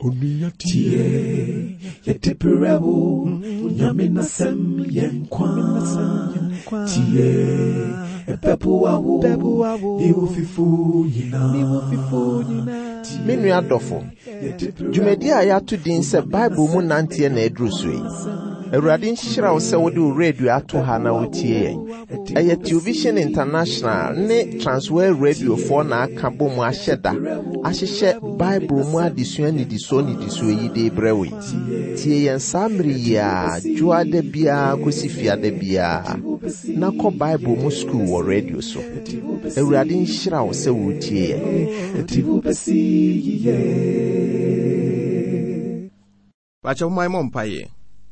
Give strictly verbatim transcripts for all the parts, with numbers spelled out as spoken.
Tie yeteperewo nyamina sem yenkwa tie epepo awo iwo fifu yina Menu adofo Jumedi a yatu din se Bible mu nantie na edru so yi Awurade nhyira wo se wode radio ato ha na wotie eye Television International ne Transworld Radio for na aka bom ahyeda ahyehye Bible mu adesua ni diso ni diso yi de brewe tie yen samri ya juade bia kosifia de bia na ko Bible mu school wo radio so Awurade nhyira wo se wotie Bacha umai mompaye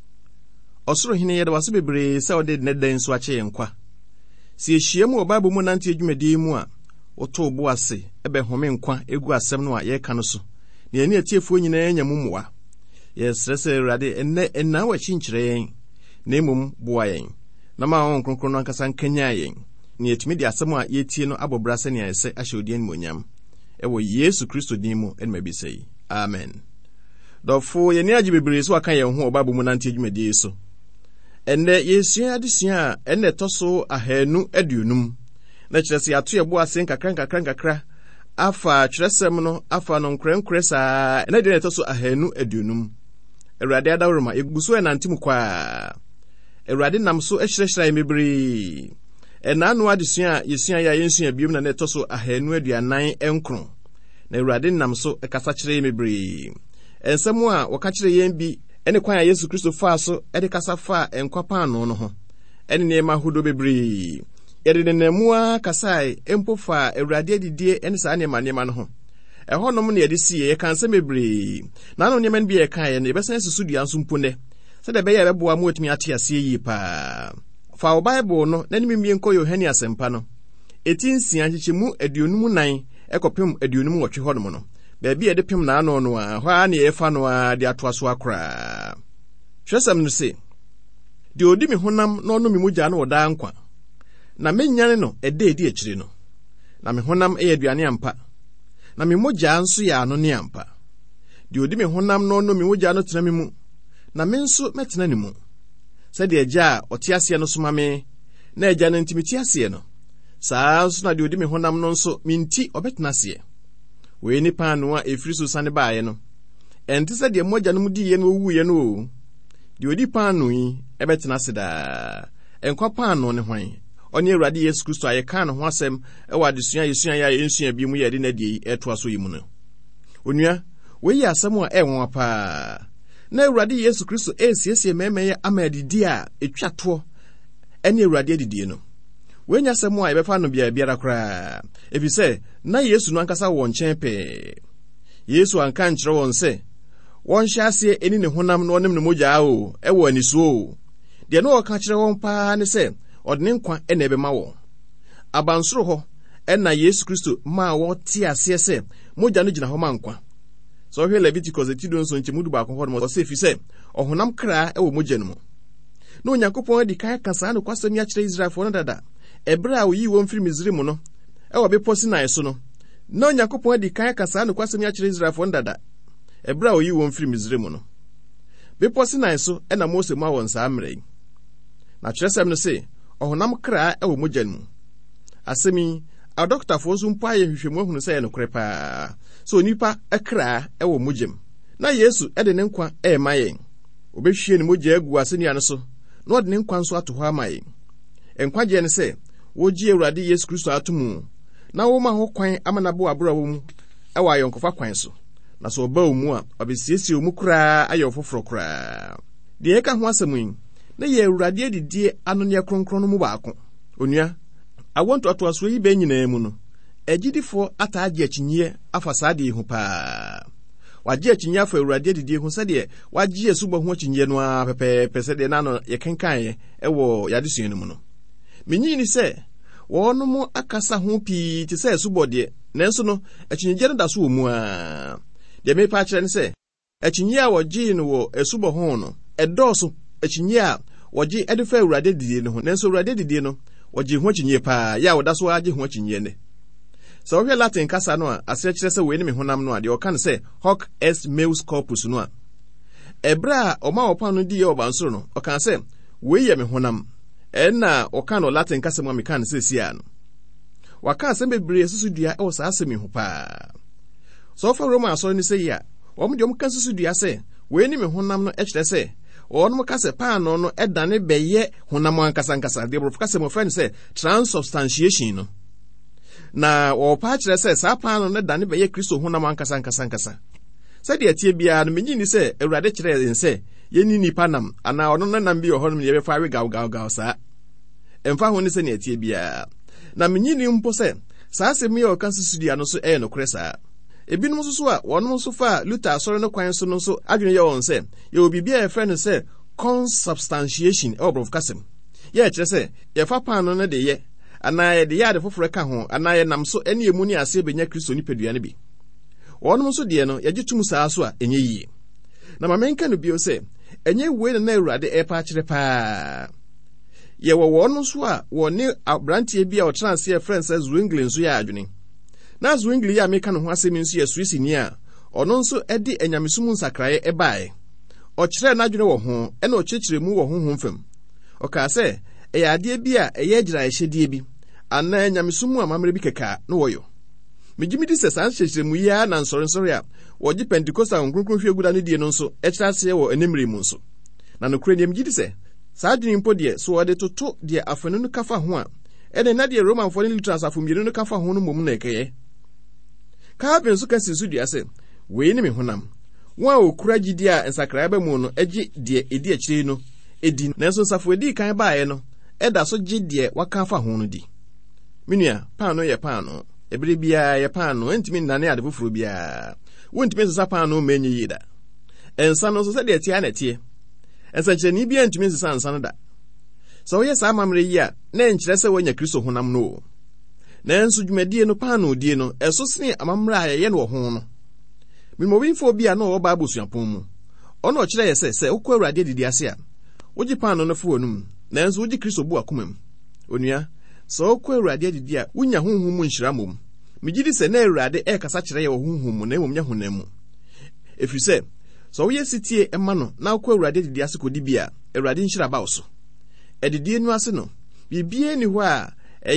Osoro hine yede wase bebre se ode ne den so ache yenkwa si ehia mu Bible mu nante adwumadi mu a woto bo ase ebe home nkwa egu asem no a ye ka no so ne ani atiefuo nyina anya mumwa ye strese rade enne enna wa chinkyire yen na emum boa yen na ma won kronkron no ankasa nkanya yen ne etumi de asem a yetie no abobra se ne ayese ahye odien monyam ewo Yesu Kristo din mu enma bi sei amen. Dofo ye ni agi bebre so aka ye ho Bible mu nante adwumadi so enne yesua adesua enne toso ahanu aduonum na kyerese ato ye bo ase nkakra nkakra nkakra afa kyerесem no afa no nkrenkre saa na de toso ahanu aduonum Awurade adawroma eguso enantim kwa Awurade nam so ehyerehyerai mebre ena no adesua yesua ya yensua biom na ne toso ahanu aduanan enkron na Awurade nam so ekasa kyerɛ mebre ensɛm a wɔka kyerɛ yɛn bi ene kwan a Yesu Kristo faa so ede kasa fa enkwa paano no ho ene nema hodo bebre ede ne namua kasai empo fa Awurade adidie ene saa nema nema no ho ɛhɔ nom ne yɛde sie yɛ kan sɛ mebre na no nema bi yɛ kan yɛ ne bɛsan susu dua nso mpo ne sɛ de bɛyɛ bɛboa mu otumi ate ase yi pa fa wo Bible no na nim mie nkɔ Yohane asɛmpa no eti nsia nkyekemu aduonum nan ekɔpem aduonum wɔtwe hɔ nom no Baby ede pim na ano no a hwa na ye fa no a de atoa so akra hwesam no se de odi me honam na ono me mogya no woda nkwa na mennyane no ede edi akire no na me honam e aduane ampa na me mogya nso ya ano ne ampa de odi me honam na ono me mogya no tena me mu na me nso metena ne mu se de agya ote ase no soma me na agya no ntimiti ase no saa nso na de odi me honam no nso minti obetena ase we ni panu a efiri so sane baaye no enti se de mogya no mudi ye no wu ye no de odi panu yi ebetena seda enkwa panu ne hwan oni Awurade Yesu Kristo aye kan no ho asem e wa desua yesua ya ensua bi mu ye de na de eto aso yi mu no onua we yi asem a e won apa na Awurade Yesu Kristo esiesie memeye amadidi a etwato ene Awurade adidie no we nya asem a e befa no bia biara kra efise na Yesu no ankasa won nkyɛn pe Yesu anka nkyerɛ won se won hyase eni ne honam no onem ne mogya o e wo anisuo de no ɔka kyerɛ won pa ne se ɔde nkwa ena ebe ma wo abansoro hɔ ɛna Yesu Kristo ma wo te ase se mogya no gina hɔ ma nkwa so hwe Leviticus etido nso nkyɛ mudu ba akɔ hɔ no se fi se ɔhonam kra e wo mogya no mu no Onyankopɔn adi kan ka saa no kwasɛm ya kyerɛ Israelfo no dada ebre a oyi won firi Misrim no ewa bepo Sinai so no na Onyankopɔn adi kan ka saa no kwasɛm ya kyerɛ Israelfo no dada ebre a oyi won firi Misrim no bepo Sinai so ɛna Mose ma won saa mmerɛ na kyerɛsɛm no se ɔhonam kra ɛwɔ mogya no mu asɛmi a doctorfo so mpo ayɛ hwehwɛmu ahunu sɛ yɛ no korɛ paa so onipa ɛkra ɛwɔ mogyam na Yesu ɛde ne nkwa ɛɛma yɛn obɛhwie ne mogya agu asɛnnua no so na ɔde ne nkwa nso ato hɔ ama yɛn enkwagye ne sɛ woji Awurade Yesu Kristo atomu na wo ma ho kwan amanabo abura wo mu ɛwɔ ayɔnkofa kwan so na so oba wo mu a obesiesie wo mu kura ayɔ foforo kura de eka ho asɛm yi na ye Awurade adidie ano ne kronkron no mu baako onua awonto atoaso yi be nyina mu no agidifo ataaje akyinye afa saade hu pa waje akyinye afa Awurade adidie hu sɛ de waje asuba ho akyinye no a pepe pese de na no ye kenkan ye ɛwɔ yadesua no mu no menyi ni sɛ wɔno mu akasa ho pii te sɛ subɔde nanso no akyinye no da so wɔ mu a de me pa kyerɛ ne sɛ akyinye a wɔgye no wɔ asubɔ ho no ɛdɔɔso akyinye a wɔgye ɛde fa Awurade didie no ho nanso Awurade didie no wɔgye ho akyinye pa ya wɔda so agye ho akyinye ne So we Latin kasa no a asekyere sɛ we ni me honam no a de ɔka no sɛ hoc est meus corpus no a ebra ɔma ɔpa no di yɛ ɔbansoro no ɔka sɛ we yɛ me honam ɛna ɔka no Latin kasa mu a meka no sɛ sia no waka asɛm bebree susu dua ɛwɔ saa asɛm ho paa so fa Roma asɔre ni sɛ ya wɔn de wɔn ka susu dua sɛ we ni me honam no ɛkyerɛ sɛ wɔn ka sɛ paano no ɛdane bɛyɛ honam ankasa ankasa de boro kasa mo fɛ no sɛ transubstantiation no na wɔpa kyerɛ sɛ saa paano no dane bɛyɛ Kristo honam ankasa ankasa ankasa sɛ de atie bia no menyi ni sɛ Awurade kyerɛ yɛn sɛ yɛni nipa nam ana ɔno nam bi wɔ hɔ no yɛbɛfa awe gaw gaw gaw saa ɛmfa ho ne sɛ ne atie bia na menyi ni mpo sɛ saa asɛm yɛ ɔka susu dua no so ɛyɛ no korɛ saa ebinom nso so a wɔnom nso fa Luther asɔre no kwan so no nso adwene yɛ wɔn sɛ yɛwɔ biribi a yɛfrɛ no sɛ consubstantiation ɛwɔ borɔfo kasɛm yɛ kyerɛ sɛ yɛfa paano no de yɛ anaa yɛde yɛ ade foforɔ ka ho anaa yɛnam so ɛne emu ne ase bɛnya Kristo nipadua no bi wɔnom nso deɛ no yɛgye tum saa so a ɛnyɛ yie na ma menka no bio sɛ ɛnyɛ wei na na Awurade ɛpa akyerɛ paa yɛwɔ wɔnom nso a wɔne abranteɛ bi a ɔtena ase yɛfrɛ no sɛ Zwingli nso yɛ adwene na Zwingli yɛ a meka no ho asɛm nso yɛ Suisini a ɔno nso ɛde anyamesum nsakraeɛ ɛbaeɛ ɔkyerɛ n'adwene wɔ ho ɛna ɔkyerɛkyerɛ mu wɔ honhom fam ɔkaa sɛ ɛyɛ adeɛ bi a ɛyɛ agyira ɛhyɛdeɛ bi anaa anyamesum a mammerɛ bi kɛkaa na wɔyɔ megye medi sɛ saa nhyɛkyerɛ mu yi a na nsɔrensɔre a wɔgye Pentecost a nkronkron hwɛ guda no die no nso ɛkyerɛ aseɛ wɔ animere mu nso na nokorɛ deɛ megye di sɛ saa adwene mpo deɛ so wɔde toto deɛ afanu no kafa ho a ɛne na deɛ Romanfoɔ ne Lutheran asafo mmienu no kafa ho no mmom na ɛkɛyɛ Calvin nso kasi so dua sɛ wei ne me honam wɔn a okura gyidi a nsakrae ba mu no agye deɛ edi akyire no edi nanso nsafo edi kan baeɛ no ɛda so gye deɛ waka afa ho no di menua paano yɛ paano ebere biara yɛ paano ntimi nnane ade foforo biara wontimi nsesa paano ma enye yi da ensa no so sɛ deɛ tie na tie ensa kyerɛni bia ntimi nsesa nsa no da sɛ woyɛ saa mamre yi a na enkyerɛ sɛ wonya Kristo honam no nanso dwumadie no paano die no ɛso sene amamre a yɛyɛ no wɔ ho no mimowinfo bi a na ɔwɔ Bible suapon mu ɔno ɔkyerɛ yɛ sɛ sɛ wokɔ Awurade didi ase a wogye paano no fo wonum nanso wogye Kristo bu akoma mu onua sɛ wokɔ Awurade didi a wonya honhom mu nhyira mmom megye di sɛ na Awurade ɛkasa kyerɛ yɛ wɔ honhom mu na mmom nya honam mu ɛfiri sɛ sɛ woyɛ sitie ɛma no na wokɔ Awurade didi ase kɔdi bi a Awurade nhyira ba wo so ɛdidie no ase no bibie ni hɔ a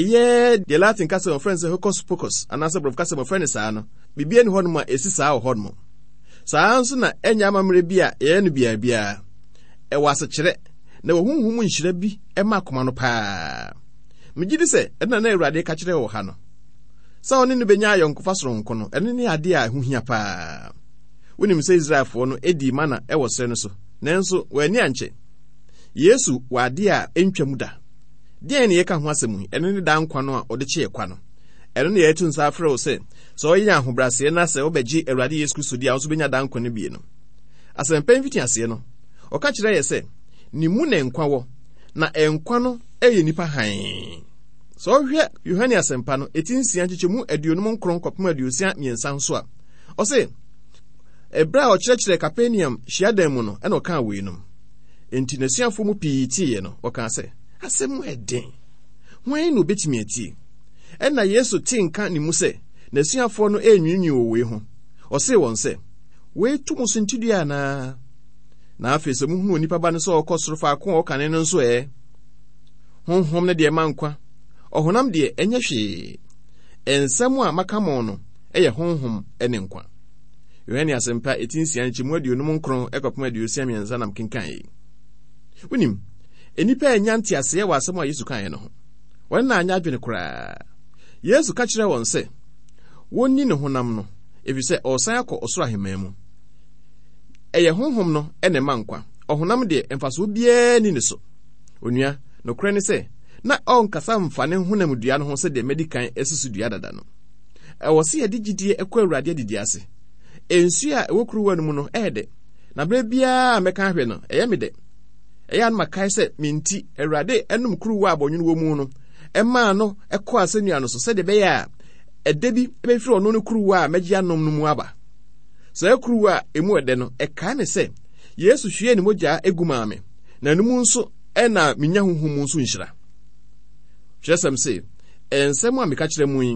ɛyɛ deɛ Latin kasa wɔ frɛ sɛ hocus pocus anaasɛ borɔfo kasa wɔ frɛ ne saa no bibie ni hɔ no ma ɛsi saa wɔ hɔ no saa nso na ɛnya amammerɛ bi a ɛyɛ no biara biara ɛwɔ asekyerɛ na wɔ honhom nhyira bi ɛma akoma no paa megye di sɛ ɛna na Awurade ka kyerɛ wɔ ha no sɛ ɔne no bɛnya ayɔnkofa soronko no ɛno ne ade a ɛho hia paa wonim sɛ Israelfoɔ no ɛdi mana ɛwɔ srɛ no so nanso wɔani ankyɛ Yesu wɔ ade a ɛntwa mu da deɛ ne yɛka ho asɛm yi ɛno ne da nkwa no a ɔde kyeɛ kwa no ɛno ne yɛtu nsa afrɛ wo sɛ sɛ ɔyɛ ahobraseɛ na sɛ wobɛgye Awurade Yesu Kristo di a nso bɛnya da nkwa no bie no asɛmpa mfiti aseɛ no ɔka kyerɛ yɛ sɛ ne mu na nkwa wɔ na nkwa no ɛyɛ nipa hann sɛ ɔhwɛ Yohane asɛmpa no ɛti nsia nkyekyɛmu aduonum nkron kɔpem aduosia mmiɛnsa nso a ɔse ɛberɛ a ɔkyerɛkyerɛ Kapernaum hyiadan mu no ɛna ɔkaa wei nom enti n'asuafo mu pii tiiɛ no ɔkaa sɛ asɛm ɛden hwan na obɛtumi atie ɛna Yesu te nka ne mu sɛ n'asuafoɔ no ɛnwinwi wɔ wei ho ɔsee wɔn sɛ wei to mu so ntidua anaa na afei sɛ muhunu onipa ba no sɛ ɔkɔ soro faako a ɔkane no nso ɛ honhom no deɛ ma nkwa ɔhonam deɛ ɛnyɛ hwee ɛnsɛm a maka mɔ no ɛyɛ honhom ɛne nkwa Yohane asɛmpa ɛtinsia nkyɛmu aduonum nkron ɛkɔpem aduosia mmiɛnsa nam kenkan yi wonim enipa ɛnya nteaseɛ wɔ asɛm a Yesu kaeɛ no ho wɔn na anya adwene koraa Yesu ka kyerɛ wɔn sɛ wonni ne honam no efisɛ ɔsan akɔ ɔsoro ahemman mu ɛyɛ honhom no ɛne ma nkwa ɔhonam deɛ mfaso biara ni ne so onua nokorɛ ne sɛ na ɔnkasa mfa ne honam dua no ho sɛ deɛ medikan ɛsusu dua dada no ɛwɔ sɛ yɛde gyidie ɛkɔ Awurade adidi ase ensu a ɛwɔ kuruwa no mu no ɛɛdɛ na bere biara mɛka hwɛ no ɛyɛ me dɛ ɛyɛ anoma kae sɛ minti Awurade ɛnom kuruwa abɔnwene wɔ mu no ɛmaa no ɛkɔ asɛnnua no so sɛdeɛ bɛyɛ a ɛda bi ɛbɛfiri ɔno no kuruwa a mɛgye anom no mu aba saa kuruwa a emu ɛdɛ no ɛkaa ne sɛ Yesu hwie ne mogya egu maa me na no mu nso ɛna minya honhom mu nso nhyira kyerɛsɛm sɛ ɛnsɛm a meka kyerɛ mu yi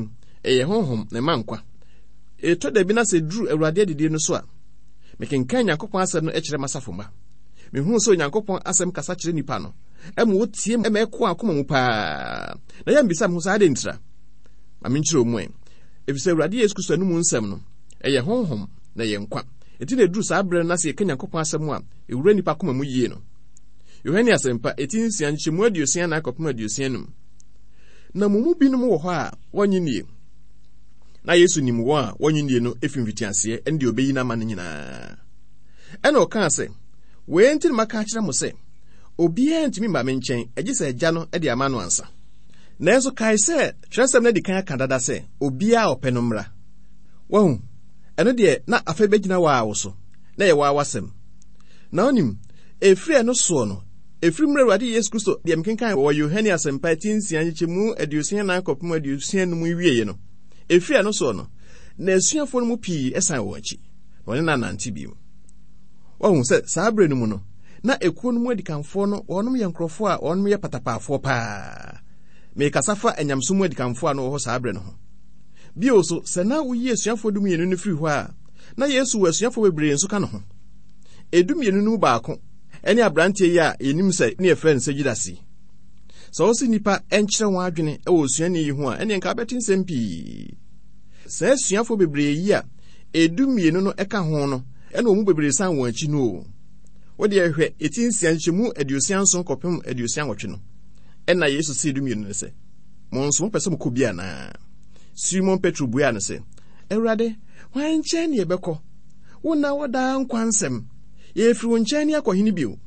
ɛyɛ honhom na ma nkwa. Eto da bi na sɛ duru Awurade adidie no so a, mekenkan Nyankopɔn asɛm no ɛkyerɛ masafo ma. Mehunu sɛ Nyankopɔn asɛm kasa kyerɛ nipa no. Ɛma wotie m ɛma ɛko akoma mu paa. Na yɛ mbisa me ho saa de ntira. Ma menkyerɛ mu ɛ. Efisɛ Awurade Yesu Kristo no mu nsɛm no, ɛyɛ honhom na ɛyɛ nkwa. Eti na duru saa brɛ na sɛ yɛka Nyankopɔn asɛm a, ewura nipa koma mu yie no. Yohane asɛmpa eti nsia nkyɛmu aduosia na akɔpem aduosia num. Na mumu binom wɔ hɔ a wɔnye nie. Na Yesu nim wɔn a wɔnye nie no efi mfitiaseɛ ɛne deɛ obeyi na ama no nyinaa. Ɛna ɔka sɛ, "Wee nti maka akyerɛ mo sɛ, obiara ntumi mba me nkyɛn, agye sɛ agya no de ama no ansa." Nanso kae sɛ Kyerɛsɛm no di kan aka dada sɛ, obiara ɔpɛ no mmra. Wɔhu, ɛno deɛ na afei bɛgyina wɔ a wo so, na yɛ wɔ a wasɛm. Na onim, efiri ɛno soɔ no, efiri mmra Awurade Yesu Kristo deɛ mkenkan wɔ Yohane asɛmpa eti nsia nkyɛmu aduosia na akɔpem aduosia num wieye no. Efiri ɛno soɔ no, na asuafo no mu pii ɛsan wɔ akyi. Wɔne na nante bi mu. Wɔhu sɛ saa brɛ no mu no, na ekuo no mu adikanfoɔ no, wɔnom yɛ nkurɔfoɔ a wɔnom yɛ patapaafoɔ paa. Mekasa fa anyamso mu adikanfoɔ a no wɔ hɔ saa brɛ no ho. Bio so, sɛ na woyi asuafo du mmienu no firi hɔ a, na Yesu wɔ asuafo bebree nso ka no ho. Edu mmienu no mu baako, ɛne aberanteɛ yi a yɛnim sɛ ne yɛfrɛ no sɛ Judasi. Sɛ wo sɛ nipa ɛnkyerɛ wɔn adwene ɛwɔ osuani yi ho a, ɛne nka bɛte nsɛm pii. Sɛ asuafo bebree yi a edu mmienu no ɛka ho no, ɛna wɔn mu bebree san wɔn akyi no. Wode ɛhwɛ eti nsia nkyɛmu aduosia nson kɔpem aduosia nwɔtwe no. Ɛna Yesu sɛ edu mmienu no sɛ, "Mo nso mopɛ sɛ mokɔ bi anaa?" Simon Petro buaa no sɛ, "Awurade, hwan nkyɛn ne yɛbɛkɔ? Wo na wodaa nkwa nsɛm. Yɛfiri wo nkyɛn ne akɔ hene bio."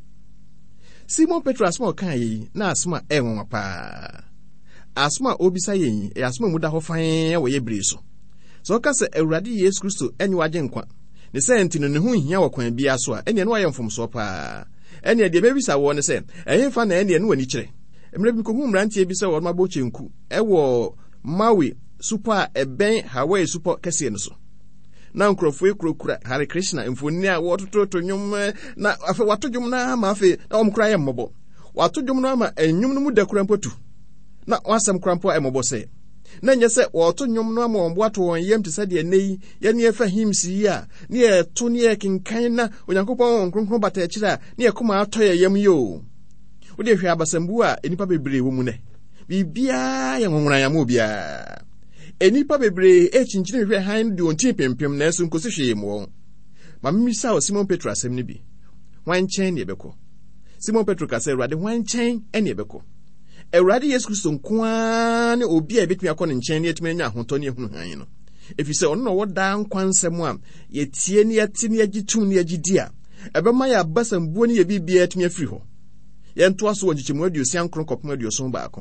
Simon Petro asoma ɔkaa yi na asoma ɛnwanwa paa. Asoma a obisa yɛn yi, ɛyɛ asoma mu da hɔ fan wɔ yɛbere so. Sɛ ɔka sɛ Awurade Yesu Kristo ɛne wagye nkwa, ne sɛ nti no ne ho nhia wɔ kwan biara so a, ɛneɛ no wayɛ mfomsoɔ paa. Ɛneɛ deɛ bɛbisa wɔ ne sɛ, ɛyɛ mfa na ɛneɛ no w'ani kyerɛ. Mmerɛ bi kɔhu mmeranteɛ bi sɛ wɔn abɔ kyenku ɛwɔ Maui supɔ a ɛbɛn Hawaii supɔ kɛseɛ no so. Na nkurɔfoɔ ekurokura Hare Krishna mfoni a wɔtototo nnwom na afei wato dwom na ama afei na wɔn kora yɛ mmɔbɔ. Wato dwom no ama nnwom no mu da kora mpotu. Na wasɛm kora mpo a ɛmmɔbɔ sɛ. Na nyɛ sɛ wɔto nnwom no ama wɔn bo ato wɔn yam te sɛ deɛ nne yi yɛne yɛfa hymns yi a ne yɛto ne yɛkenkan na Onyankopɔn nkronkron bata akyire a ne yɛkoma atɔ yɛ yam yi o. Wode hwɛ abasambu a enipa bebree wɔ mu nɛ. Biribiara yɛ nwonwranyama obiara. Enipa bebree ekyinkyini hwɛ han de onti pempem na nso nkosi hwee mu wɔn. Ma mmisa o Simon Petro asɛm ne bi. Hwan nkyɛn ne yɛbɛkɔ? Simon Petro ka sɛ, "Awurade, hwan nkyɛn ne yɛbɛkɔ? Awurade Yesu Kristo nko ara ne obi a ebetumi akɔ ne nkyɛn ne yɛtumi anya ahotɔ ne ehunu han no. Efisɛ ɔno na wɔda nkwa nsɛm a yɛtie ne yɛte ne yɛgye tum ne yɛgye di a ɛbɛma yɛ abasambuo ne yɛ bibia atumi afiri hɔ. Yɛntoa so wɔ nkyɛmu aduosia nkron kɔpem aduoson baako.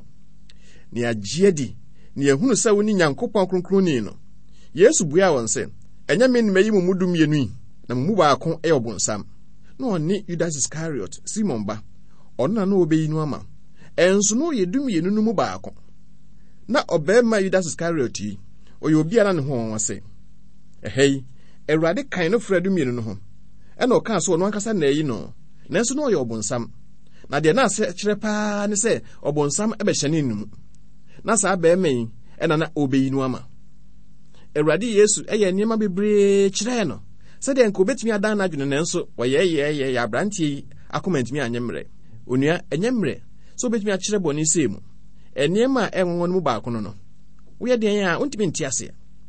Ne agye di ne yɛhunu sɛ wo ne Nyankopɔn kronkronni no. Yesu buaa wɔn sɛ, "Ɛnyɛ me nnuma yi mu mu du mmienu yi, na mu baako ɛyɛ ɔbonsam." Na ɔne Judas Iscariot, Simon ba, ɔno na na obeyi no ama. Ɛnso no yɛ du mmienu no mu baako. Na ɔbɛrima Judas Iscariot yi, ɔyɛ obi a na ne ho wɔn sɛ, "Ɛhɛ yi, Awurade kan no fra du mmienu no ho." Ɛna ɔkaa so ɔno ankasa na ɛyi no, nanso na ɔyɛ ɔbonsam. Na deɛ na asɛ kyerɛ paa ne sɛ ɔbonsam ɛbɛhyɛ ne num. Na saa bɛrima yi ɛna na obeyi no ama. Awurade Yesu ɛyɛ nneɛma bebree kyerɛɛ no. Sɛdeɛ nka obetumi adan n'adwene nanso wɔyɛyɛyɛ yɛ aberanteɛ yi akoma ntumi anyɛ mmerɛ. Onua ɛnyɛ mmerɛ sɛ obetumi akyerɛ bɔ ne nsɛm mu. Nneɛma a ɛnwanwa no mu baako no no. Woyɛ deɛ a wontumi nte ase.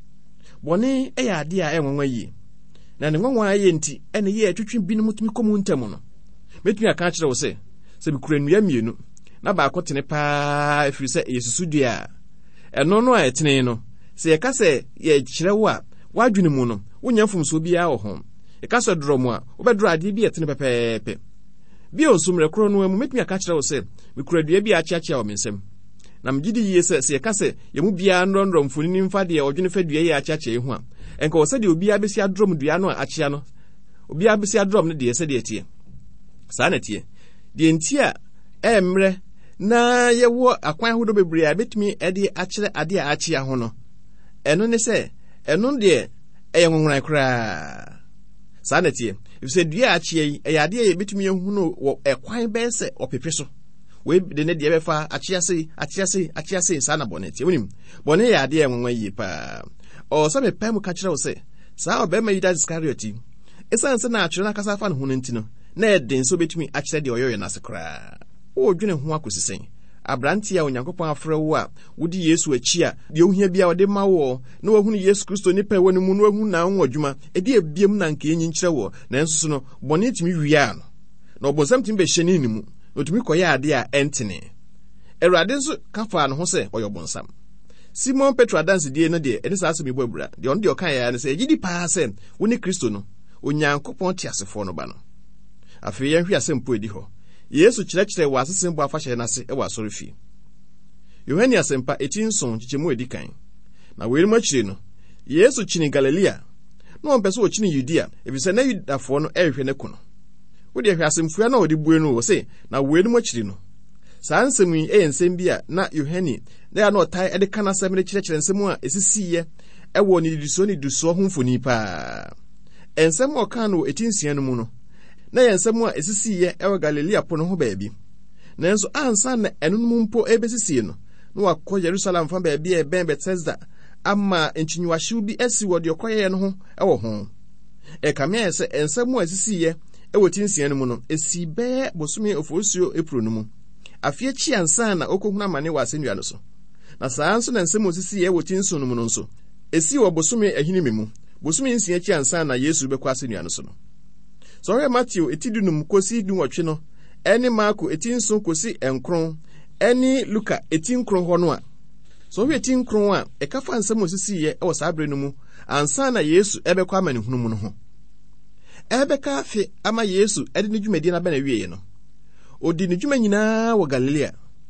Bɔne ɛyɛ ade a ɛnwanwa yie. Na ne nwanwa ayɛ nti ɛne yɛ atwitwi binom tumi kɔ mu ntam no. Metumi aka akyerɛ wo sɛ sɛ bikura nnua mmienu na baako tene paa efiri sɛ Yesusu dua a ɛno no a ɛtene no sɛ yɛka sɛ yɛkyerɛ wo a wadwene mu no wonya mfomso biara wɔ ho. Yɛka sɛ dorɔ mu a wobɛdorɔ adeɛ bi ɛtene pɛpɛɛpɛ. Bi onso mmerɛ koro no mu metumi aka kyerɛ wo sɛ bikura dua bi akyeakyea wɔ me nsam. Na mgidi yie sɛ sɛ yɛka sɛ yɛmu biara ndɔndɔ mfoni ni mfa deɛ ɔdwene fa dua yɛ akyeakyea yi ho a ɛnka wɔ sɛ deɛ obiara bɛsi adorɔ dua no a akyea no obiara bɛsi adorɔ no deɛ sɛ deɛ tie. Saa na tie. Deɛ nti a ɛmmerɛ na yɛwɔ akwan ahodoɔ bebree a betumi ɛde akyerɛ ade a akyea ho no. Ɛno ne sɛ ɛno deɛ ɛyɛ nwonwan koraa. Saa na tie. Efisɛ dua a akyea yi ɛyɛ ade a yɛbetumi ehunu wɔ ɛkwan bɛyɛ sɛ ɔpepe so. we de ne de befa achiase achiase achiase sa na bone tie wonim bone ya de enwanwa yi pa o so me pam ka kire wo se sa obema Judas Iscariot esan se na akire na kasa fa ne ho ntino na eden so betumi akire de oyoyo na sekra o dwene ho akosisen abranti a onyankopon afre wo a wodi Yesu achi a de ohia bia wode ma wo na wahunu Yesu Kristo nipa woni mu na wahunu na anwo adwuma edi ebiem na nka enyi nkire wo na enso no bone timi wia no na obosam timi be hyeni ni mu otumi koya ade a entene Erade nso kafa no ho se oyobonsam Simon Petro dance die no de ene sa asemi bobura de on de okan ya ne se yidi pa se woni Kristo no onyankopon tiasefo no ba no afi ye hwe asempo edi ho Yesu kyerɛkyerɛ wɔ asese mbo afahyɛ n'ase ɛwɔ asɔrefi. Yohane asempa etin son kyekyɛmu edi kan. Na wɛri mu akyire no, Yesu kyini Galilea. Na ɔmpɛ sɛ ɔkyini Yudea, efisɛ na Yudafoɔ no ɛhwɛ ne ko no. Wode hwɛ asemfua na ɔde bue no wɔ se, na wɛri mu akyire no. Saa nsɛm yi ɛyɛ nsɛm bi a na Yohane na ya na ɔtae ɛde ka n'asɛm ne kyerɛkyerɛ nsɛm a esisiiɛ ɛwɔ ne didiso ne didiso ho mfoni paa. Nsɛm a ɔka no etin sia no mu no. Na yensemu a esisiye ewe Galilea po no ho baabi na enso ansa na enunum mpo ebesisie no na wakɔ Jerusalem fa baabi e ben Bethesda ama enkyinwahyew bi asi wɔ de ɔkɔyɛ no ho ɛwɔ ho e kamea sɛ ensemu a esisiye ewo tinsia no mu no esi bɛɛ bosome ofosuo epro no mu afie chi ansa na okohuna mane wɔ asennua no so na saa nso na ensemu esisiye ewo tinso no mu no nso esi wɔ bosome ahini memu bosome nsia chi ansa na Yesu bɛkɔ asennua no so no Sɔre Matthew etidunum kosi dunwɔtwe no ɛne Marko etinso kosi enkron ɛne Luka etinkron hɔ no a sɔre etinkron a ɛkafa nsɛm osisiye ɛwɔ sabre no mu ansa na Yesu ɛbɛkɔ ama ne hunu mu no ho ɛbɛka afi ama Yesu ɛde ne dwumadi na bana wiye no odi ne dwuma nyinaa wɔ Galilea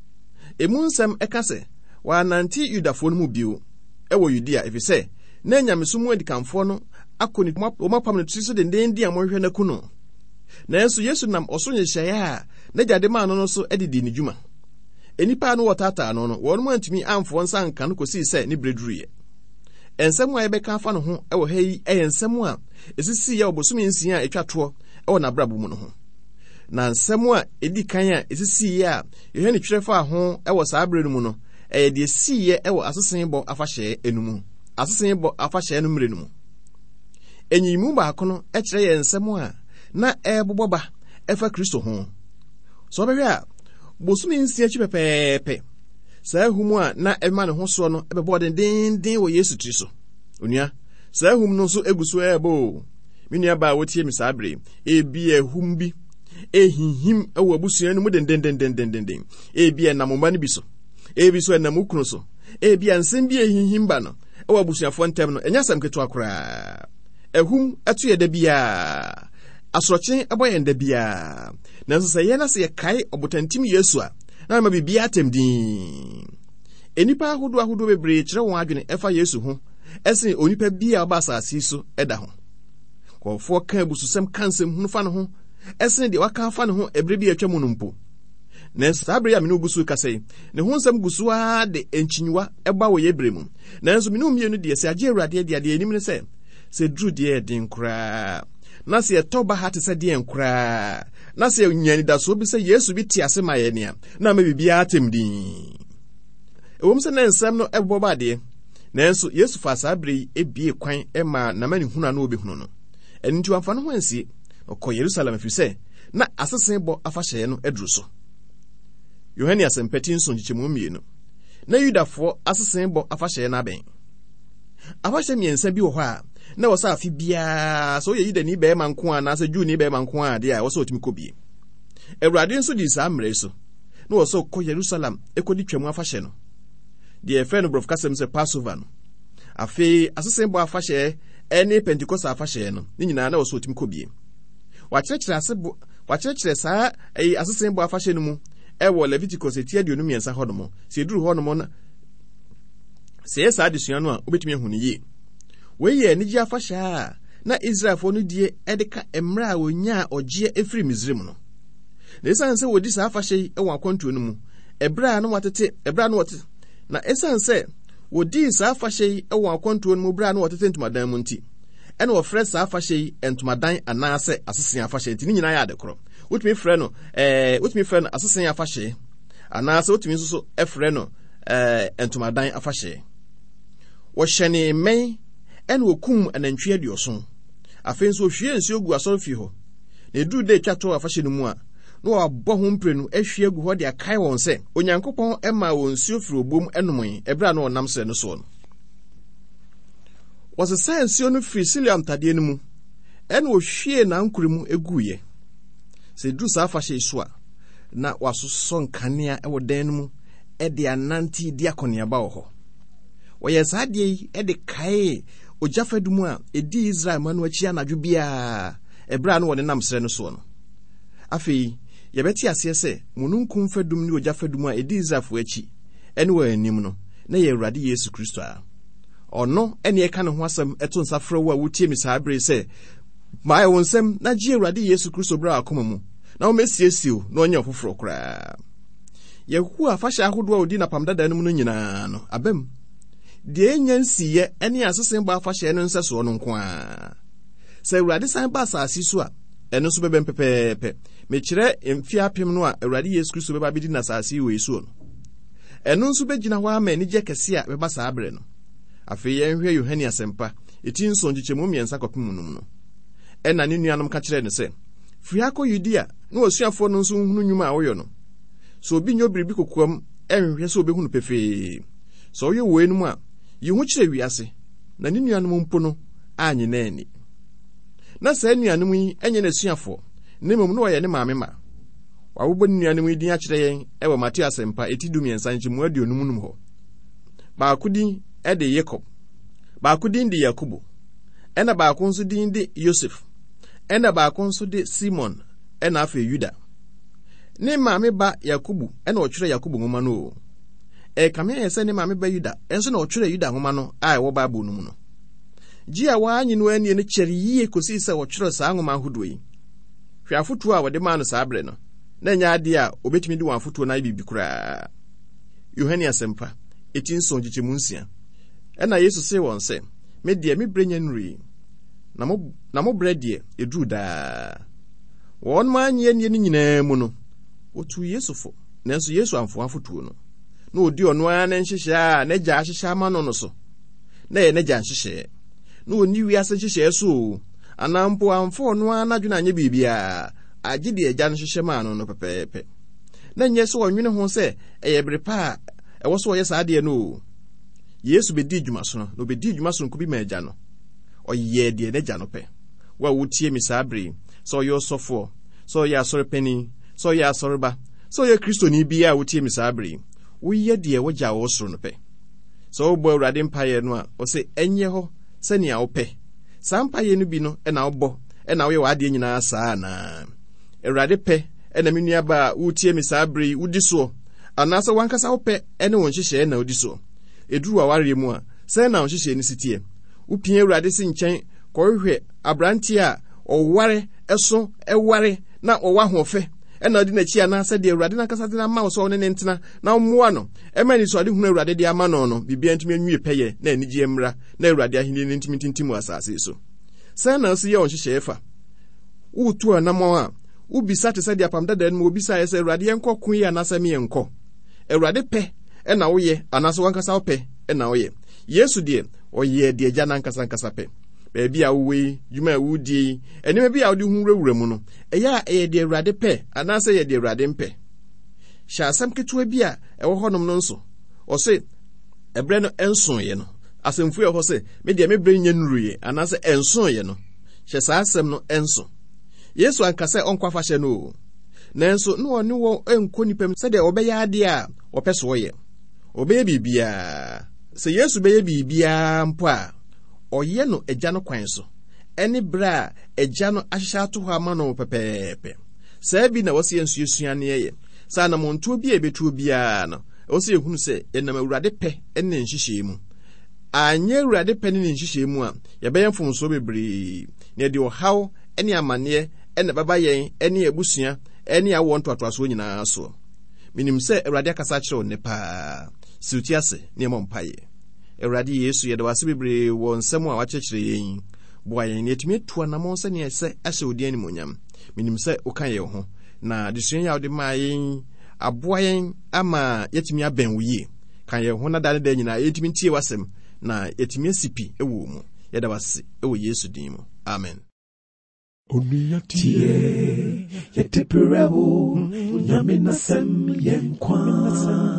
emu nsɛm ɛka sɛ wɔanante Yudafoɔ no mu bio ɛwɔ Yudea efisɛ na nyamesumu adikanfoɔ no akoni omapam no tisi de ndendi amonhwe na kuno na enso Yesu nam osonye hyaya a na gyade ma no no so edidi ne dwuma enipa no wotata no no won mu antimi amfo nsa nka no kosi sɛ ne breduruye ensɛm a yɛbɛka afa no ho ɛwɔ ha yi ɛyɛ nsɛm a esisi yɛ obosomi nsia a etwa toɔ ɛwɔ na brabo mu no ho na nsɛm a edi kan a esisi yɛ a Yohane twerɛfa ho ɛwɔ saa bre no mu no ɛyɛ de esi yɛ ɛwɔ asesen bɔ afahyɛ enumu asesen bɔ afahyɛ no mre no mu enyimu baako no ɛkyerɛ yɛ nsɛm a na ɛbobɔ ba ɛfa Kristo ho so bɛhwɛ a bosome nsia kyi pɛpɛɛpɛ saa humu a na ɛma ne ho so no ɛbɛbɔ dendenden wɔ Yesu tiri so onua saa hum no nso eguso ɛbɔ menua ba wotie mi saa bere ebi ehum bi ehihim ɛwɔ abusua no mu dendendendendenden ebi ɛnamomba no bi so ebi so ɛnam ukunu so ebi ansɛm bi ehihim ba no ɛwɔ abusuafoɔ ntɛm no ɛnya asɛm ketewa koraa ehum atu yɛ da bia asorɔkye ɛbɔ yɛn da bia nanso sɛ yɛn ase yɛkae ɔbotantim Yesu a na ma bibia atemdin enipa ahodo ahodo bebree kyerɛ wɔn adwene ɛfa Yesu ho ɛsen onipa bia ɔba asase so ɛda ho kɔfoɔ ka abususɛm kansɛm hunu fa no ho ɛsen deɛ waka fa no ho ɛbrɛ bi atwa mu no mpo nanso saa bere a mene ogusu kasɛi ne ho nsɛm gusu a de enkyinwa ɛba wɔ yɛbrɛ mu nanso mene mmienu deɛ sɛ agye Awurade deɛ deɛ anim ne sɛ sɛ duru deɛ den koraa na sɛ yɛtɔ ba ha te sɛ deɛ nkoraa na sɛ nyani da so bi sɛ Yesu bi te ase ma yɛ nea na ma bibia atem din ewom sɛ na nsɛm no ɛbɔ ba deɛ nanso Yesu fa saa bere yi ebie kwan ɛma na mani hunu na obehunu no ɛno nti wamfa no ho ansie ɔkɔ Yerusalem fi sɛ na asesen bɔ afahyɛ no aduru so Yohane asempati nso nkyɛmu mmienu na Yudafoɔ asesen bɔ afahyɛ no abɛn afahyɛ mmiɛnsa bi wɔ hɔ a na wɔ sɛ afi biara sɛ woyɛ Yudani bɛɛma nko a anaasɛ Juni bɛɛma nko a deɛ a wɔ sɛ otumi kɔ bie Awurade nso di saa mmerɛ so na wɔ sɛ kɔ Yerusalem ekɔdi twam afahyɛ no deɛ ɛfrɛ no borɔfo kasɛm sɛ Passover no afei asesen bɔ afahyɛ ɛne Pentecost afahyɛ no ne nyinaa na wɔ sɛ otumi kɔ bie wakyerɛkyerɛ ase bo wakyerɛkyerɛ saa ɛyi asesen bɔ afahyɛ no mu ɛwɔ Leviticus eti aduonu mmiɛnsa hɔ nom sɛ eduru hɔ nom na sɛ yɛ saa adesua no a wobɛtumi ahu ne yie wei yɛ anigye afahyɛ a na Israelfoɔ no die ɛde ka mmerɛ a wonya ɔgyeɛ efiri Misraim no na ɛsiane sɛ wɔdi saa afahyɛ yi ɛwɔ akwantuo no mu ɛberɛ a no watete ɛberɛ a no wɔte na ɛsiane sɛ wɔdi saa afahyɛ yi ɛwɔ akwantuo no mu berɛ a no wɔtete ntomadan mu nti ɛna wɔfrɛ saa afahyɛ yi ntomadan anaasɛ asesen afahyɛ nti ne nyinaa yɛ adekorɔ wotumi frɛ no ɛɛ wotumi frɛ no asesen afahyɛ anaasɛ wotumi nso so ɛfrɛ no eh entomadan afahye. Wɔhyɛne mmɛn ɛna okum anantwi aduoson. Afei nso ohwie nsuo gu asɔrefi hɔ. Na edu de twato afahye no mu a na wɔabɔ ho mprenu ahwie gu hɔ de akae wɔn sɛ Onyankopɔn ɛma wɔn nsuo firi obom ɛnomoi ɛbra na wɔnam sɛ no so no. Wɔsesa nsuo no firi Siloam tadeɛ no mu ɛna ohwie na nkuru mu eguye. Sɛ du saa afahye so a na wasosɔ nkanea ɛwɔ dan no mu ɛde ananti di akɔneaba wɔ hɔ. Wɔyɛ saa deɛ yi ɛde kae ogyafadum a edi Israel ma no akyi anadwo bia ɛbra na wɔne nam srɛ no so no. Afei yɛbɛte aseɛ sɛ mununkum fadum ne ogyafadum a edi Israelfo akyi ɛne wɔ anim no na yɛ Awurade Yesu Kristo a ɔno ɛne ɛka ne ho asɛm ɛto nsa frɛ wo a wotie mi saa bere sɛ ma ayɛ wo nsɛm na gye Awurade Yesu Kristo bra akoma mu na wɔmɛsiesie na ɔnyɛ ɔfoforɔ koraa. Yɛhu afahyɛ ahodoɔ a odi na pam dada no mu no nyinaa no abam deɛ enya nsiyɛ ɛne asesen ba afahyɛ no nsɛsoɔ no nko a. Sɛ Awurade san ba asase so a ɛno nso bɛbɛn pɛpɛɛpɛ. Mekyerɛ mfi apem no a Awurade Yesu Kristo bɛba bɛdi na asase wɔ Yesu no. Ɛno nso bɛgyina hɔ ama anigye kɛse a bɛba saa bere no. Afei yɛnhwɛ Yohane asɛmpa eti nson gyekyɛmu mmiɛnsa kɔpem munum no. Ɛna ne nuanom ka kyerɛ ne sɛ firi akɔ Yudea na wasuafoɔ no nso hunu nnwuma a wɔyɛ no. So obi nyɛ biribi kokoam ɛnhwɛ sɛ obɛhunu pɛfee. So ɔyɛ wɔ enum a yi ho kyerɛ wiase na ne nuanom mpo no anye na ani. Na saa nuanom yi ɛnyɛ n'asuafoɔ ne mmom no wɔyɛ ne maame ma. Wawobɔ ne nuanom yi din akyerɛ yɛn ɛwɔ Mateo asɛmpa eti du mmiɛnsa nkyɛmu aduonum num hɔ. Baako din ɛde Yakob, baako din de Yakobo, ɛna baako nso din de Yosef, ɛna baako nso de Simon, ɛna afei Yuda. Ne maame ba Yakobo ɛna ɔtwerɛ Yakobo nwoma no. E kame yɛ sɛ ne maame ba Yuda ɛnso na ɔtwerɛ Yuda nwoma no a ɛwɔ Bible no mu no. Gye a wɔanyi no ani ne kyɛre yie kosi sɛ ɔtwerɛ saa nwoma ahodoɔ yi. Hwɛ afotuo a wɔde maa no saa bere no. Na nya ade a obetumi de wɔn afotuo na bibi koraa. Yohane asɛmpa eti nson gyekyɛmu nsia. Ɛna Yesu sɛ wɔn sɛ me deɛ me brɛ nya nuri na mo na mo brɛ deɛ eduru daa. Wɔn ma anya nie ne nyinaa mu no otu Yesu fo nanso Yesu amfo afotuo no. Na odi ɔno ara ne nhyehyɛ a na gya ahyehyɛ ama no no so. Na yɛ ne gya nhyehyɛ. Na oni wiase nhyehyɛ so anampo amfo ɔno ara na dwena anya bibia agye de agya no hyehyɛ ma no no pɛpɛɛpɛ. Na nyɛ so ɔnwene ho sɛ ɛyɛ bere pa a ɛwɔ so ɔyɛ saa deɛ no. Yesu bedi dwuma so no, no bedi dwuma so nko bi ma agya no. Ɔyɛ deɛ n'agya no pɛ. Wa wotie mi saa bere, sɛ ɔyɛ ɔsɔfo, sɛ ɔyɛ asɔrepani, sɛ ɔyɛ asɔreba, sɛ ɔyɛ kristoni bi a wotie mi saa bere. Woyɛ deɛ wogya wɔ soro no pɛ. Sɛ wobɔ Awurade mpaeɛ no a, ɔsɛ ɛnyɛ hɔ sɛnea wopɛ. Saa mpaeɛ no bi no ɛna wobɔ, ɛna woyɛ w'adeɛ nyinaa saa na. Awurade pɛ, ɛna me nuaba a wotie mi saa bere wodi so. Anaasɛ wankasa wopɛ ɛne wɔn hyehyɛ na wodi so. Eduru aware mu a sɛ na nhyehyɛ ne sitie upie Awurade si nkyɛn kɔhwehwɛ abrante a ɔware ɛso ɛware na ɔwa hoɔfɛ ɛna ɔde n'akyi ana sɛ de Awurade na kasa de na ma wo sɛ ɔne ne ntena na ɔmmoa no ɛma ni so ade hunu Awurade de ama no no bibia ntumi anwie pɛyɛ na anigye mmra na Awurade ahene ne ntumi tintim wɔ asase so. Sɛ na ɔsi yɛ ɔhyehyɛ fa wotu anamɔ a ubisa te sɛ de apam dada no obisa yɛ sɛ Awurade yɛnkɔ ko yi anasɛ me yɛnkɔ. Awurade pɛ ɛna woyɛ anaso wankasa wopɛ ɛna woyɛ. Yesu deɛ ɔyɛ deɛ agya na nkasa nkasa pɛ. Baabi a wowei dwuma a wodie ɛnema bi a wode hu wurawura mu no ɛyɛ a ɛyɛ deɛ Awurade pɛ anaasɛ ɛyɛ deɛ Awurade mpɛ. Hyɛ asɛm ketewa bi a ɛwɔ hɔnom no nso ɔse ɛbrɛ no ɛnsoeɛ no asɛmfu yɛ hɔ sɛ me deɛ me brɛ nya nuruye anaasɛ ɛnsoeɛ no hyɛ saa asɛm no ɛnso. Yesu ankasa ɔnkɔ afahyɛ no nanso no ɔne wɔ ɛnkɔ nipam sɛdeɛ ɔbɛyɛ adeɛ a ɔpɛ so ɔyɛ. Obeye bibia sɛ Yesu bɛyɛ bibia mpo a ɔyɛ no agya no kwan so ɛne bra agya no ahyehyɛ ato hɔ ama no pɛpɛɛpɛ. Saa bi na wɔse yɛnsuasua ne yɛ saa na montuo bi a ɛbɛtuo biara no wɔse yɛhunu sɛ ɛnam Awurade pɛ ɛne nhyehyɛ mu. Anyɛ Awurade pɛ ne nhyehyɛ mu a yɛbɛyɛ mfomso bebree na ɛde ɔhaw ɛne amanneɛ ɛne baba yɛn ɛne abusua ɛne awɔ ntoatoasoɔ nyinaa so. Minim sɛ Awurade akasa kyerɛ wo ne paa. Siuti ase ne mo mpaye. Awurade Yesu yɛde wase bebree wɔ nsɛm a wakyerɛkyerɛ yɛn. Boa yɛn yɛtumi atoa na mo nsa ne ɛsɛ ahyɛ odi animonyam. Minim sɛ woka yɛn ho na desua yɛ wode maa yɛn aboa yɛn ama yɛtumi abɛn wo yie. Kan yɛn ho na da ne da nyinaa yɛtumi tie wasɛm na yɛtumi asipi ɛwɔ mu. Yɛda wase ɛwɔ Yesu din mu. Amen. Onuya tie yeteperewo nyame nasem yenkwa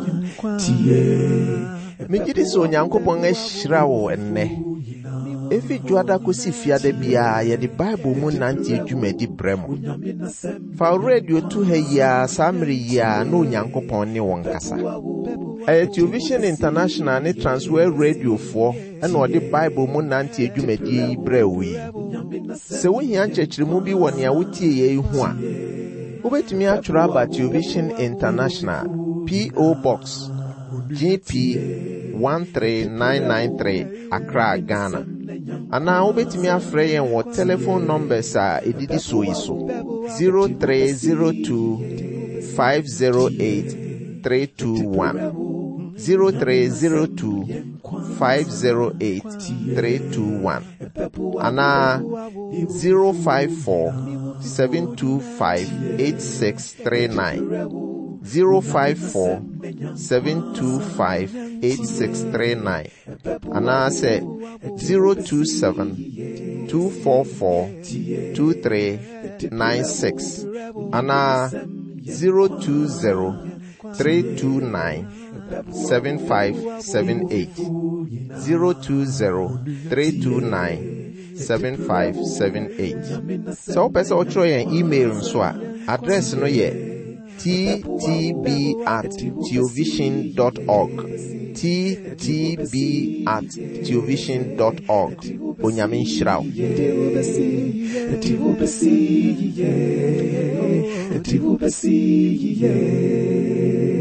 tie Mejidi so Onyankopɔn ahyira wo enne. Efi juada kosi fiade bia ye di Bible mu nante adwumadi bremo. Fa radio tu ha ya samri ya no Onyankopɔn ne won kasa. Aye Television International ne Transworld Radio fo ena odi Bible mu nante adwumadi brewi. Se wo hia nkyekiremu bi wɔ nea wotie ye hu a. Wobetumi atwura aba Television International P O Box G P one three nine nine three Accra, Ghana. Ana wobetumi afrɛ yɛn wɔ telephone numbers a edidi so yi so zero three zero two five zero eight three two one zero three zero two five zero eight three two one ana zero five four seven two five eight six three nine zero five four seven two five eight six three nine ana say zero two seven two four four two three nine six ana zero two zero three two nine seven five seven eight zero two zero three two nine seven five seven eight. So pesa otro yen email nso a address no ye t t b at theovision dot org t t b at theovision dot org. Onyame nhyira wo. Eti wo besi ye